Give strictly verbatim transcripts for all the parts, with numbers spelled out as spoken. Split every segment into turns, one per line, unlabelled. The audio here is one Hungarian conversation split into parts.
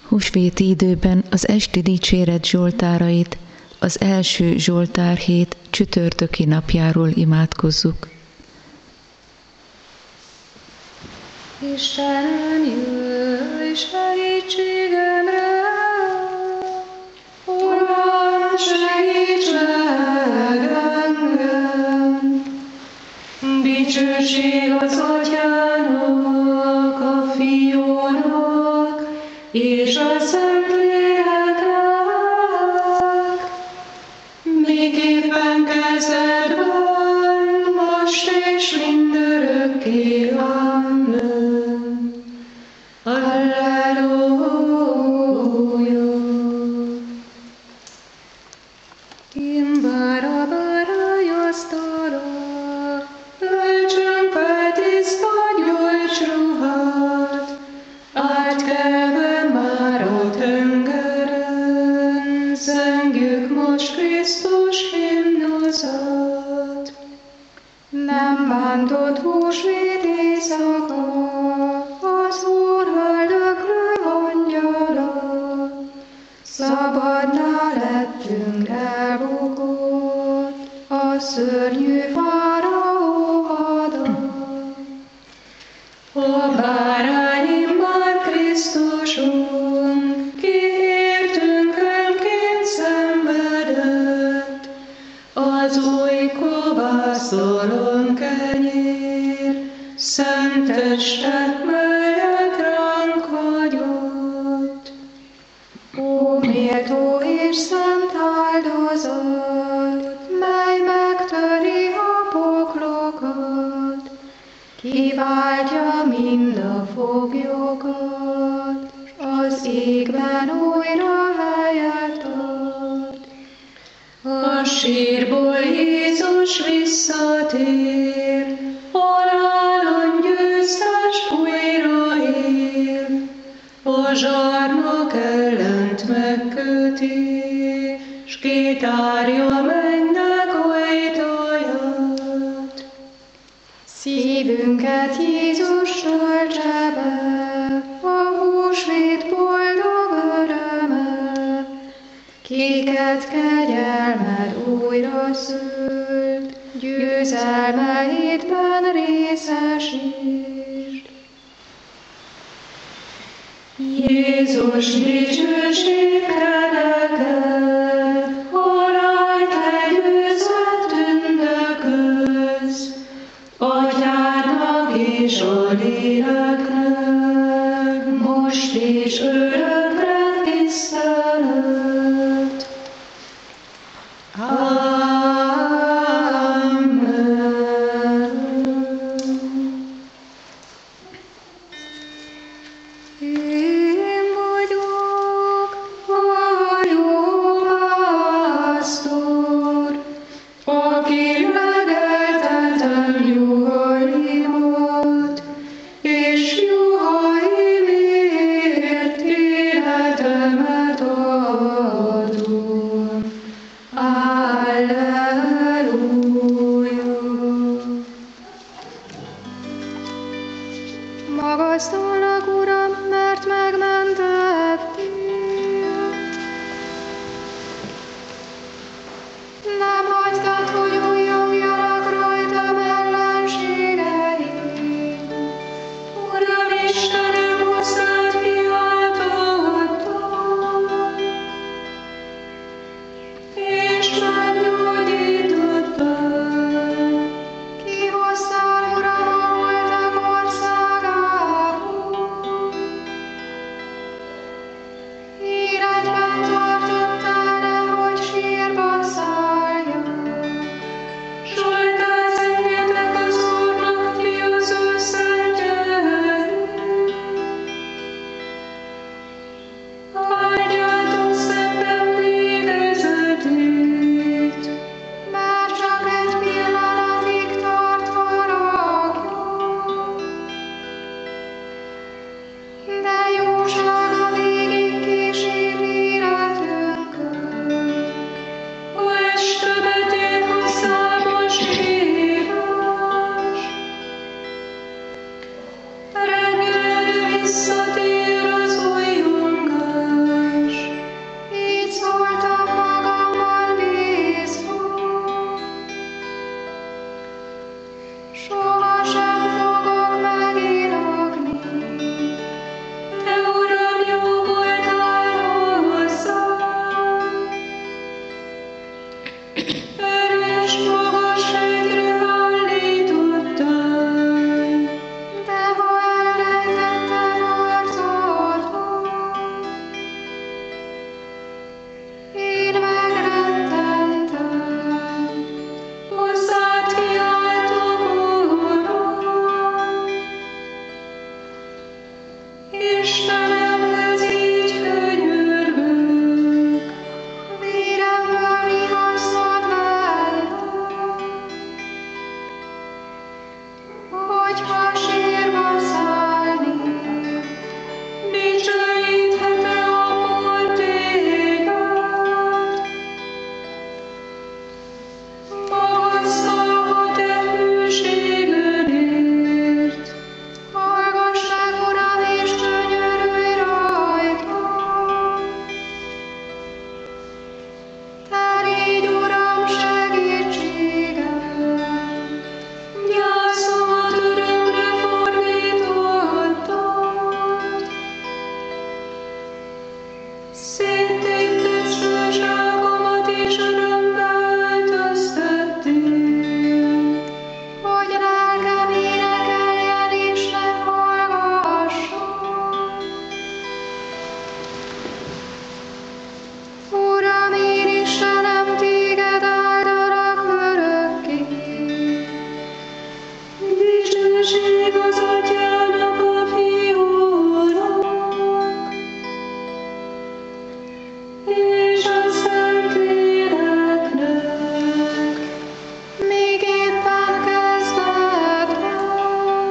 Húsvéti időben az esti dicséret zsoltárait az első zsoltárhét csütörtöki napjáról imádkozzuk.
Istenem, jöjj segítségemre! Uram, segíts meg engem! Dicsőség az Atyának, a Fiúnak és a Szentléleknek, miképpen kezdetben, most és mindörökké. Amen. Alleluja. In bara bara asztala, öltsön fel tiszta gyolcsruhát, átkelve már a tengeren, zengjük most Krisztus himnuszát. Nem bántott húsvét éjszaka, az Úr öldökről angyala, szabadná lettünk elbukott, a szörnyű fáraó hada. A bárányim már Krisztusunk, ki értünk önként szenvedett, az új kovászolon kenyér, szent testet melyet ránk hagyott. Ó, méltó és szent áldozat, mely megtöri a poklokat, kiváltja mind a foglyokat, az égben újra helyet ad. A sírból Jézus visszatér, halálon győztes újra él, a zsarnok ellent megköti, s kitárja mennyek ajtaját. Szívünket Jézus töltse be, a húsvét boldog örömmel, kiket kegyelmed újra szült, győzelmeidben részesítsd. Jézus, dicsőségre neked, halál te győzött ünnököz, Atyának és a Léleknek, most és örökre tisztelet. Amen. Én vagyok a jó pásztor, aki megeltetem juhaimat, és juhaimért életemet adom. Alleluja. Magasztalak, Uram, mert meg Istenemhez így könyörgök. Véremből mi hasznod válnak, hogyha sírva szállnék, dicsőíthete a pont téged. Magasztalva te hűségedért, hallgass meg, Uram, és könyörülj rajtam. Te légy, Uram, segítségem, gyászomat örömre fordítottad. Széttépted súlyságomat és örömbe öltöztettél, hogy lelkem énekeljen és ne hallgasson. Uram, én Istenem, téged áldalak örökké. Dicsőség az Atyának, a Fiúnak, és a Szentléleknek, még éppen kezdetben,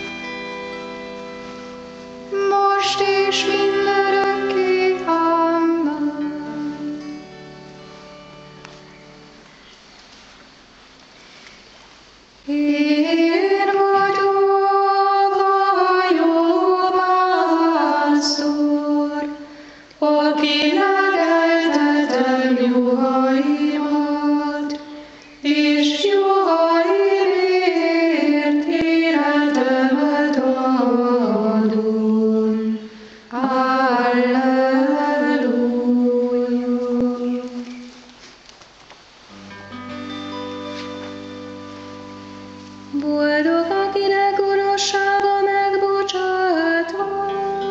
most és mindörökké. Amen. Én vagyok a jó pásztor, aki legeltetem juhaimat, és juhaimért életemet adom. Alleluja. Boldog, akinek gonoszsága megbocsátva,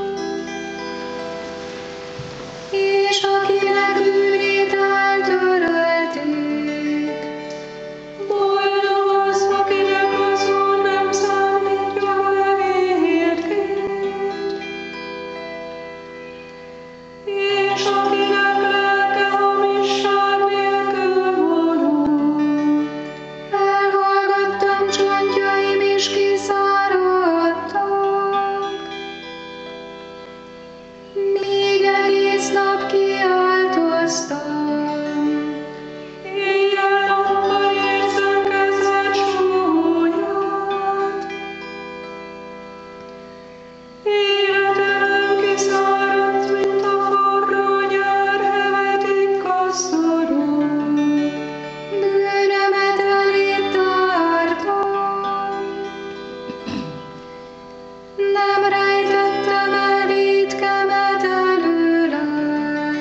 és akinek bűnét eltörölték. Boldog az, akinek azon nem számítja evérként, és akinek lelke hamisság nélkül vonul. Elhallgattam csontjaim és kiszáradtak, még egész nap kiáltoztam. Éjjel-nappal érzem kezed súlyát. Életem kiszáradt, mint a forró nyár hevetik kasztorok. Bűnömet eléd tártam, nem rejtettem el vétkemet előled.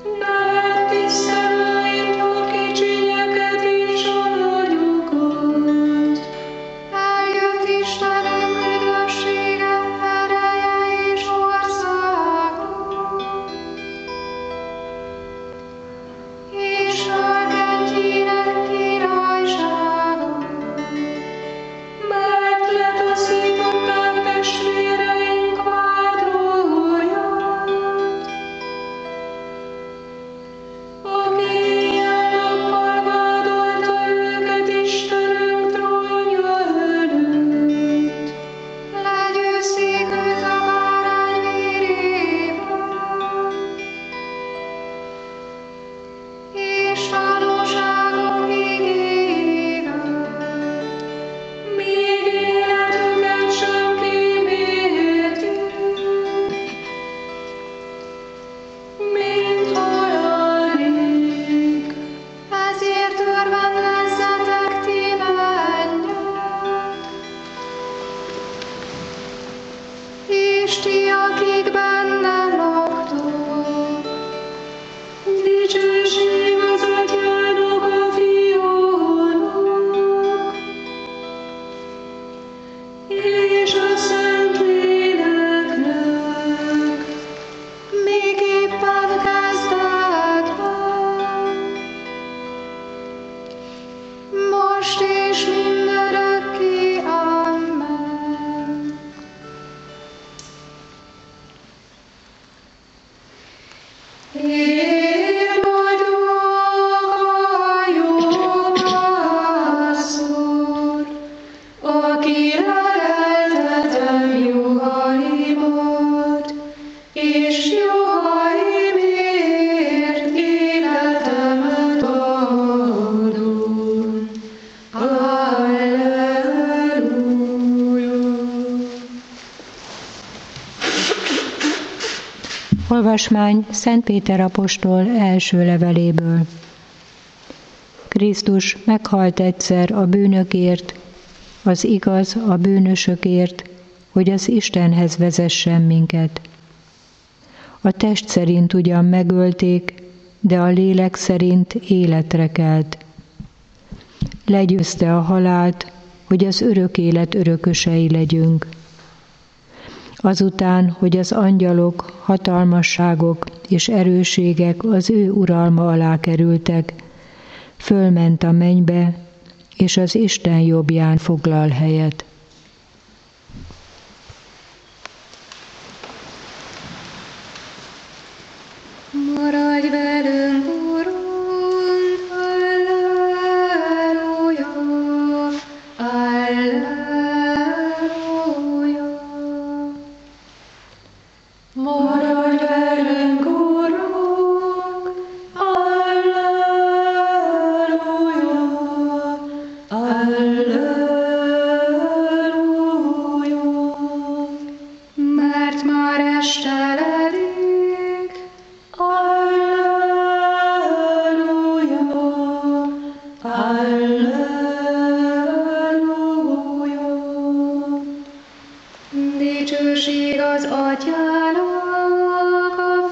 Olvasmány Szent Péter apostol első leveléből. Krisztus meghalt egyszer a bűnökért, az igaz a bűnösökért, hogy az Istenhez vezessen minket. A test szerint ugyan megölték, de a lélek szerint életre kelt. Legyőzte a halált, hogy az örök élet örökösei legyünk. Azután, hogy az angyalok, hatalmasságok és erősségek az ő uralma alá kerültek, fölment a mennybe, és az Isten jobbján foglal helyet.
Maradj velünk, Urunk, Alleluja, Alleluja. Maradj velünk, Urunk, Alleluja, Alleluja. Mert már esteledik, Alleluja, Alleluja. Dicsőség az Atyának, a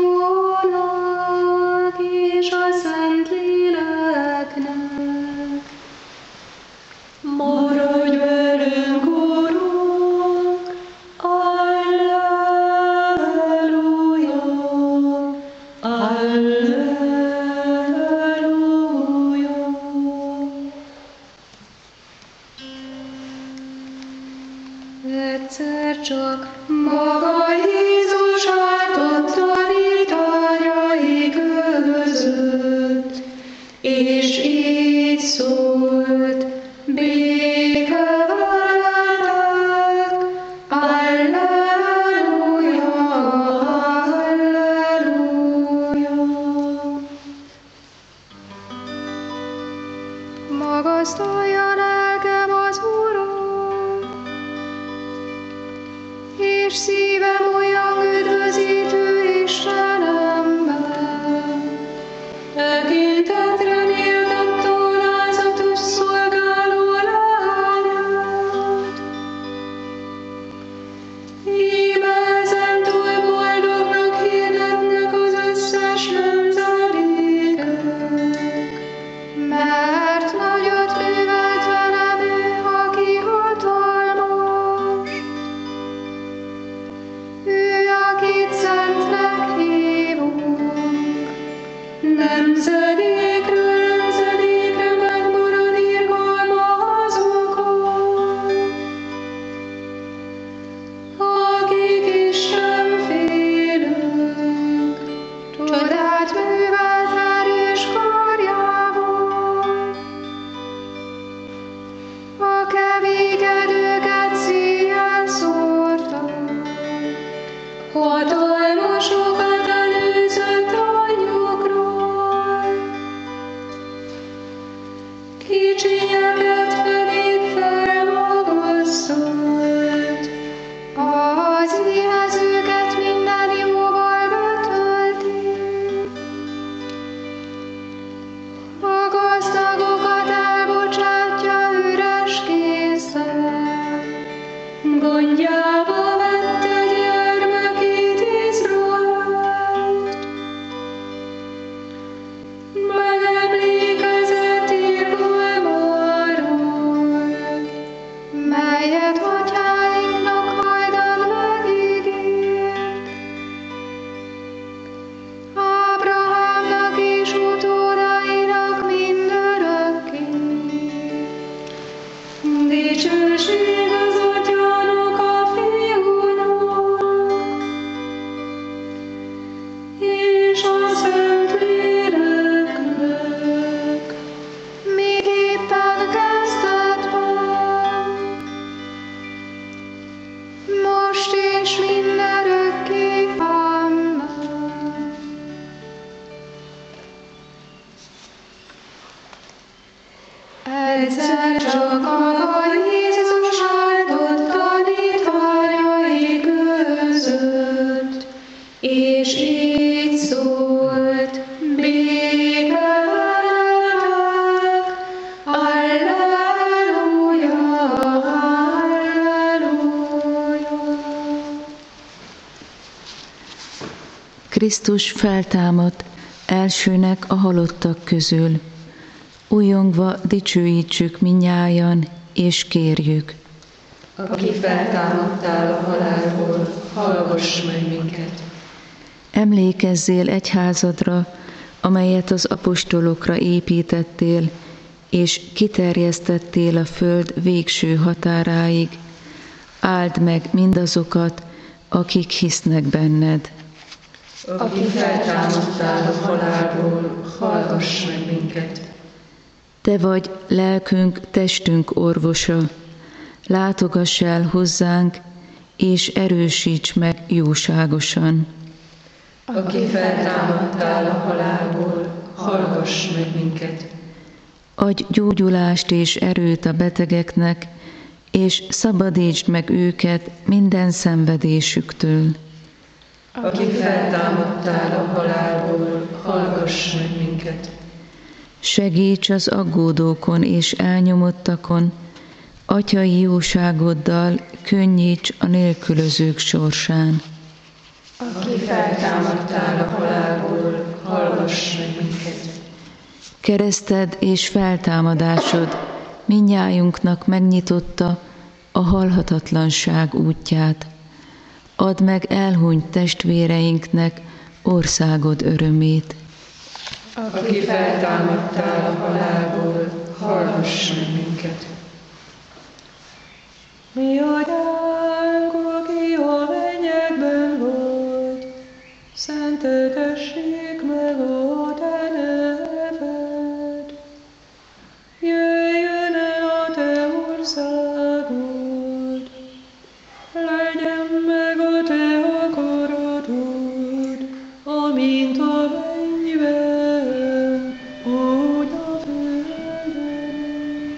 Fiúnak és a Szentléleknek. Maradj velünk, Urunk, Alleluja, Alleluja. Egyszer csak maga Jézus áltott tanítványai között, és így szólt: béke veletek, Alleluja, Alleluja. Magasztalja lelkem az Urat, és szívem olyan üdvözítő Istenemben. Tekintetre méltatta alázatos szolgáló lányát. Íme ezentúl boldognak hirdetnek az összes lelket. Egyszer csak maga Jézus áldott tanítványai között, és így szólt: béke veletek, Alleluja, Alleluja.
Krisztus feltámadt elsőnek a halottak közül. Újongva dicsőítsük mindnyájan, és kérjük.
Aki feltámadtál a halálból, hallgass meg minket.
Emlékezzél egyházadra, amelyet az apostolokra építettél, és kiterjesztettél a föld végső határáig. Áld meg mindazokat, akik hisznek benned.
Aki feltámadtál a halálból, hallgass meg minket.
Te vagy lelkünk, testünk orvosa. Látogass el hozzánk, és erősíts meg jóságosan.
Aki feltámadtál a halálból, hallgass meg minket.
Adj gyógyulást és erőt a betegeknek, és szabadítsd meg őket minden szenvedésüktől.
Aki feltámadtál a halálból, hallgass meg minket.
Segíts az aggódókon és elnyomottakon, atyai jóságoddal könnyíts a nélkülözők sorsán.
Aki feltámadtál a halálból, hallgass meg minket.
Kereszted és feltámadásod mindnyájunknak megnyitotta a halhatatlanság útját. Add meg elhunyt testvéreinknek országod örömét.
Aki feltámadtál a halálból, hallgass meg minket.
Mi atyánk, aki a mennyekben vagy, szenteltessék meg a te neved. Jöjjön el a te országod, legyen meg a te akaratod, amint a mennyben, úgy a földön.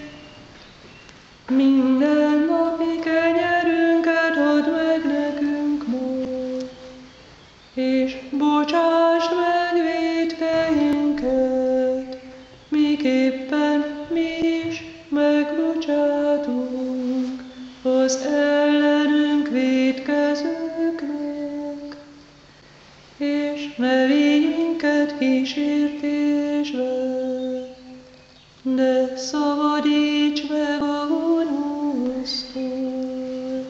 Minden napi kenyerünket add meg nekünk most, és bocsásd meg vétkeinket, miképpen mi is megbocsátunk az ellenünk vétkezőknek, és ne vigy minket kísértésbe, de szabadíts meg a gonosztól.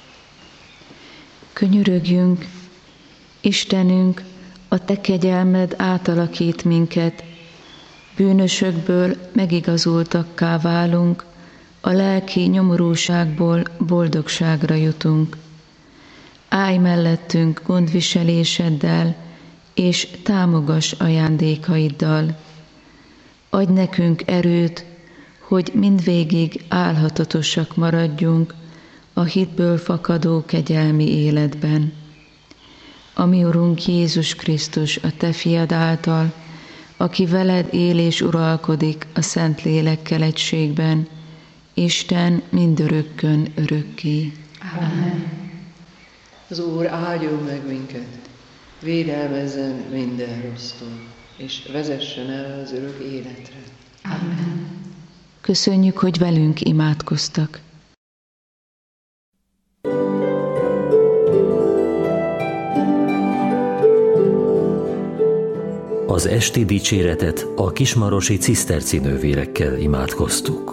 Könyörögjünk, Istenünk, a te kegyelmed átalakít minket, bűnösökből megigazultakká válunk, a lelki nyomorúságból boldogságra jutunk. Állj mellettünk gondviseléseddel, és támogass ajándékaiddal. Adj nekünk erőt, hogy mindvégig álhatatosak maradjunk a hitből fakadó kegyelmi életben. A mi Urunk Jézus Krisztus, a te fiad által, aki veled él és uralkodik a Szent Lélekkel egységben, Isten mindörökkön örökké.
Amen. Az Úr áldjon meg minket, védelmezzen minden rossztól, és vezessen el az örök életre.
Amen. Köszönjük, hogy velünk imádkoztak.
Az esti dicséretet a kismarosi ciszterci nővérekkel imádkoztuk.